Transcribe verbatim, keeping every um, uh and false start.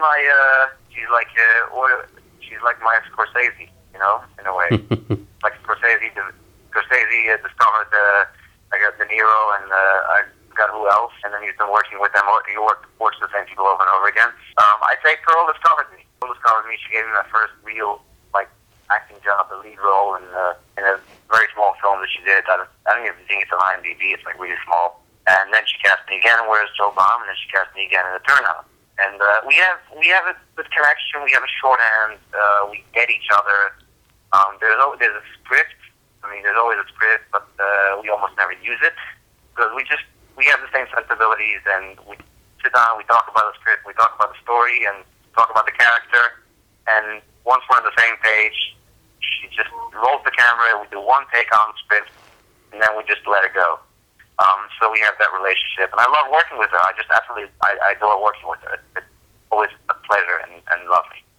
my, uh, she's like, uh, or, she's like my Scorsese, you know, in a way. Like Scorsese, the, Scorsese uh, discovered, uh, I got De Niro and, uh, I got who else, and then he's been working with them, he worked, works with the same people over and over again. Um, I say Pearl discovered me. Pearl discovered me, she gave me my first real, like, acting job, the lead role in, uh, in a very small film that she did. I don't, I don't even think it's on IMDb, it's like really small. And then she cast me again in Where's Joe Bomb, and then she cast me again in The Turnout. And uh, we have we have a good connection. We have a shorthand. Uh, we get each other. Um, there's always there's a script. I mean, there's always a script, but uh, we almost never use it because we just we have the same sensibilities, and we sit down, we talk about the script, we talk about the story, and talk about the character. And once we're on the same page, she just rolls the camera. We do one take on the script, and then we just let it go. Um, so we have that relationship, and I love working with her. I just absolutely, I, I adore working with her. It's always a pleasure and, and lovely.